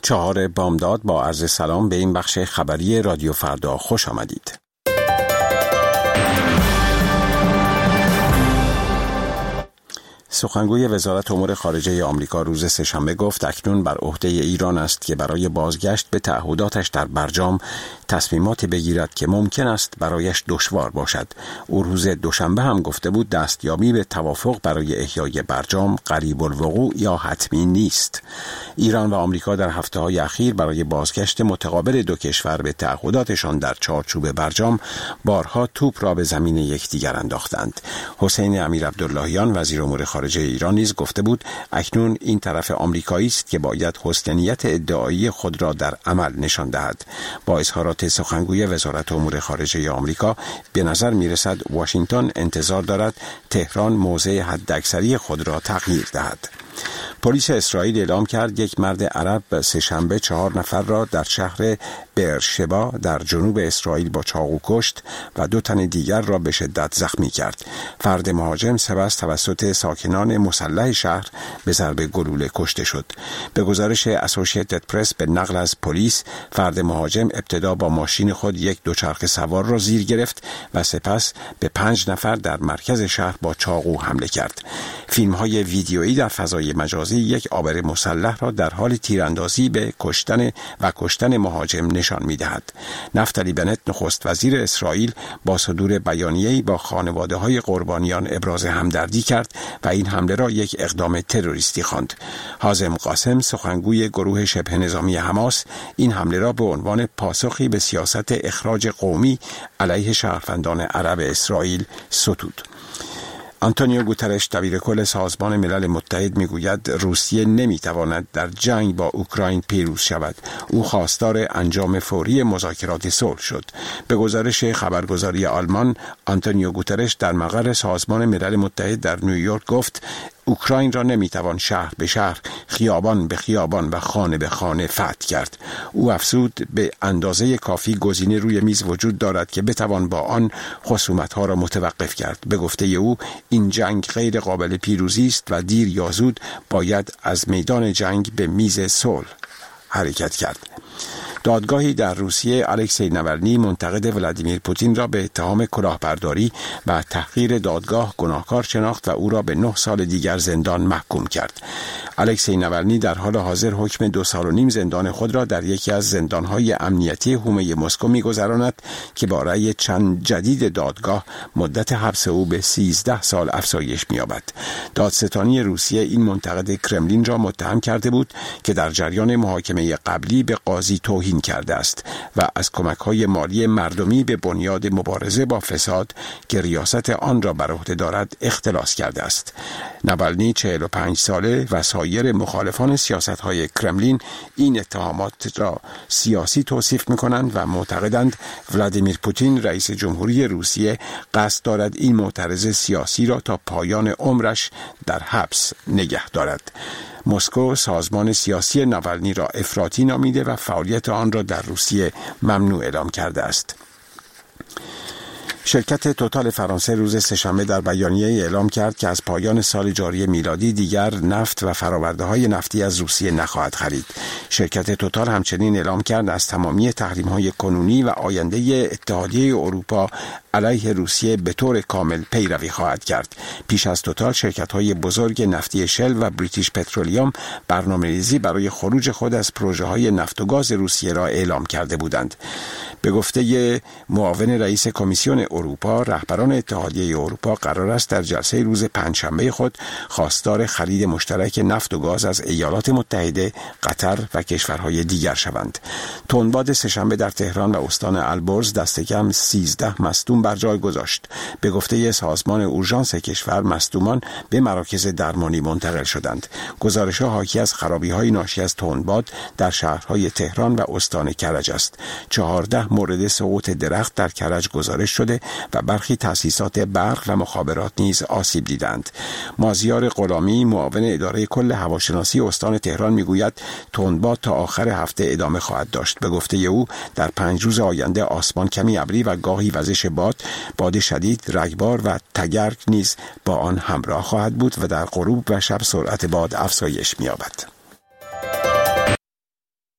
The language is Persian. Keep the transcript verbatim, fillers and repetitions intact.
چهار بامداد با عرض سلام به این بخش خبری رادیو فردا خوش آمدید. سخنگوی وزارت امور خارجه آمریکا روز سه‌شنبه گفت اکنون بر عهده ایران است که برای بازگشت به تعهداتش در برجام تصمیماتی بگیرد که ممکن است برایش دشوار باشد. او روز دوشنبه هم گفته بود دستیابی به توافق برای احیای برجام قریب الوقوع یا حتمی نیست. ایران و آمریکا در هفته‌های اخیر برای بازگشت متقابل دو کشور به تعهداتشان در چارچوب برجام بارها توپ را به زمین یکدیگر انداختند. حسین امیرعبداللهیان وزیر امور خارجه ایران نیز گفته بود اکنون این طرف آمریکایی است که باید حسن نیت ادعایی خود را در عمل نشان دهد. با اظهارات سخنگوی وزارت امور خارجه آمریکا به نظر می‌رسد واشنگتن انتظار دارد تهران موضع حداکثری خود را تغییر دهد. پلیس اسرائیل اعلام کرد یک مرد عرب سه‌شنبه چهار نفر را در شهر برشبا در جنوب اسرائیل با چاقو کشت و دو تن دیگر را به شدت زخمی کرد. فرد مهاجم سپس توسط ساکنان مسلح شهر به ضرب گلوله کشته شد. به گزارش اسوسییتد پرس به نقل از پلیس، فرد مهاجم ابتدا با ماشین خود یک دوچرخه سوار را زیر گرفت و سپس به پنج نفر در مرکز شهر با چاقو حمله کرد. فیلم‌های ویدیویی در فضای مجازی یک آبر مسلح را در حال تیراندازی به کشتن و کشتن مهاجم نشان می‌دهد. نفتالی بنت نخست وزیر اسرائیل با صدور بیانیه‌ای با خانواده‌های قربانیان ابراز همدردی کرد و این حمله را یک اقدام تروریستی خواند. حازم قاسم سخنگوی گروه شبه نظامی حماس این حمله را به عنوان پاسخی به سیاست اخراج قومی علیه شهروندان عرب اسرائیل ستود. آنتونیو گوترش دبیر کل سازمان ملل متحد میگوید روسیه نمیتواند در جنگ با اوکراین پیروز شود. او خواستار انجام فوری مذاکرات صلح شد. به گزارش خبرگزاری آلمان، آنتونیو گوترش در مقر سازمان ملل متحد در نیویورک گفت اوکراین را نمیتوان شهر به شهر، خیابان به خیابان و خانه به خانه فتح کرد. او افزود به اندازه کافی گزینه روی میز وجود دارد که بتوان با آن خصومت‌ها را متوقف کرد. به گفته او این جنگ غیر قابل پیروزی است و دیر یا زود باید از میدان جنگ به میز صلح حرکت کرد. دادگاهی در روسیه الکسی ناولنی منتقد ولادیمیر پوتین را به اتهام کلاهبرداری و تحقیر دادگاه گناهکار شناخت و او را به نه سال دیگر زندان محکوم کرد. الکسی ناولنی در حال حاضر حکم دو سال و نیم زندان خود را در یکی از زندانهای امنیتی حومه مسکو می‌گذراند که با رأی چند جدید دادگاه مدت حبس او به سیزده سال افزایش می‌یابد. دادستانی روسیه این منتقد کرملین را متهم کرده بود که در جریان محاکمه قبلی به قاضی توهین کرده است و از کمک‌های مالی مردمی به بنیاد مبارزه با فساد که ریاست آن را بر عهده دارد اختلاس کرده است. ناولنی چهل و پنج ساله و سایر مخالفان سیاست‌های کرملین این اتهامات را سیاسی توصیف می‌کنند و معتقدند ولادیمیر پوتین رئیس جمهوری روسیه قصد دارد این معترض سیاسی را تا پایان عمرش در حبس نگه دارد. مسکو سازمان سیاسی ناولنی را افراطی نامیده و فعالیت آن را در روسیه ممنوع اعلام کرده است. شرکت توتال فرانسه روز سه‌شنبه در بیانیه اعلام کرد که از پایان سال جاری میلادی دیگر نفت و فرآورده‌های نفتی از روسیه نخواهد خرید. شرکت توتال همچنین اعلام کرد از تمامی تحریم‌های کنونی و آینده اتحادیه اروپا علیه روسیه به طور کامل پیروی خواهد کرد. پیش از توتال شرکت‌های بزرگ نفتی شل و بریتیش پترولیوم برنامه‌ریزی برای خروج خود از پروژه‌های نفت و گاز روسیه را اعلام کرده بودند. به گفته معاون رئیس کمیسیون اروپا، رهبران اتحادیه اروپا قرار است در جلسه روز پنجشنبه خود خواستار خرید مشترک نفت و گاز از ایالات متحده، قطر و کشورهای دیگر شوند. تندباد سه‌شنبه در تهران و استان البرز دست کم سیزده مصدوم بر جای گذاشت. به گفته سازمان اورژانس کشور، مصدومان به مراکز درمانی منتقل شدند. گزارش‌ها حاکی از خرابی‌های ناشی از تندباد در شهرهای تهران و استان کرج است. چهارده مورد سقوط درخت در کرج گزارش شده و برخی تأسیسات برق و مخابرات نیز آسیب دیدند. مازیار غلامی، معاون اداره کل هواشناسی استان تهران، میگوید تندباد تا آخر هفته ادامه خواهد داشت. به گفته او در پنج روز آینده آسمان کمی ابری و گاهی وزش باد، باد شدید، رگبار و تگرگ نیز با آن همراه خواهد بود و در غروب و شب سرعت باد افزایش می‌یابد.